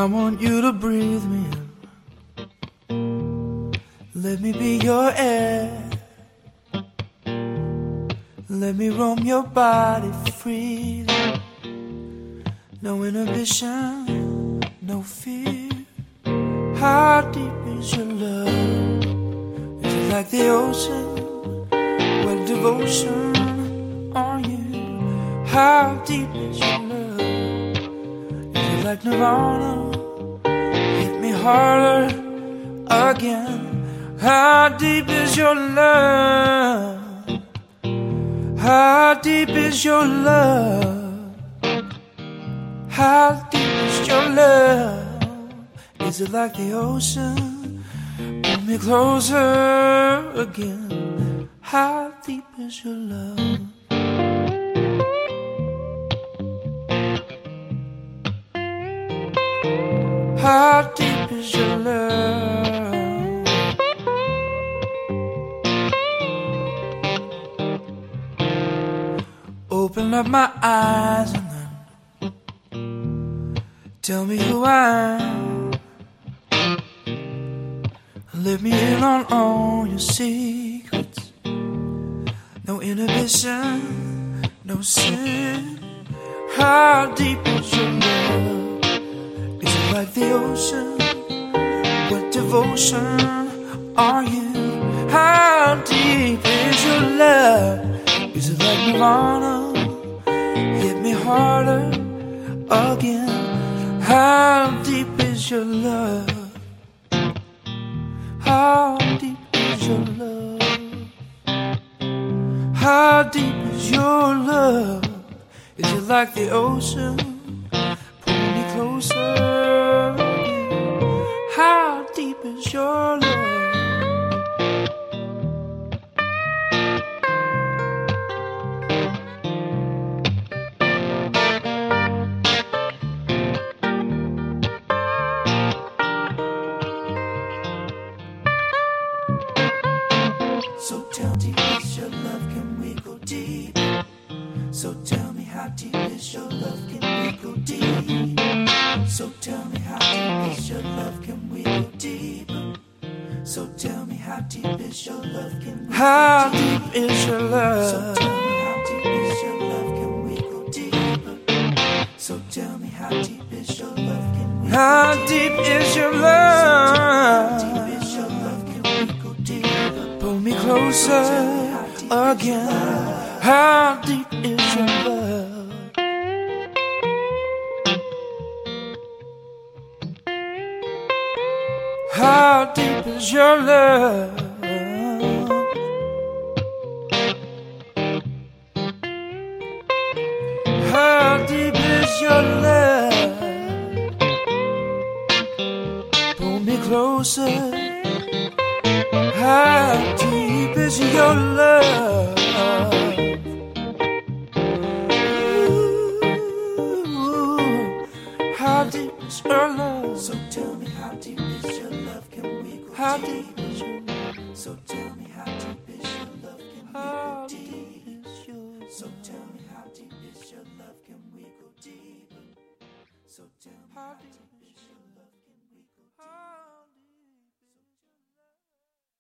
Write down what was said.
I want you to breathe me in. Let me be your air. Let me roam your body freely. No inhibition, no fear. How deep is your love? Is it like the ocean? What devotion are you? How deep is your love? Is it like Nirvana? Hit me harder again. How deep is your love? How deep is your love? How deep is your love? Is it like the ocean? Pull me closer again. How deep is your love? How deep is your love? Open up my eyes and then tell me who I am. Let me in on all your secrets. No inhibition, no sin. How deep is your love? Is it like the ocean? What devotion are you? How deep is your love? Is it like Nirvana? Hit me harder again. How deep is your love? How deep is your love? How deep is your love? Is it like the ocean? Pull me closer again. How deep is your love? So tell deep is your love, can we go deep? So tell me how deep is your love, can we go deep? So tell me how deep is your love, can we go deep? So tell me how deep is your love, can we go deep? How deep is your love? So tell me how deep is your love, can we go deep? So tell me how deep is your love, can we go deep? How deep is your love? Pull me closer again. How deep is your love? How deep is your love? How deep is your love? Pull me closer. How deep is your love? Ooh, how deep is your love? So tell me how deep is your love? Can we go how deep is your love? So tell me how deep is your love? Can we go deep? So tell me how deep is your love? Can we go deep? So tell me how deep.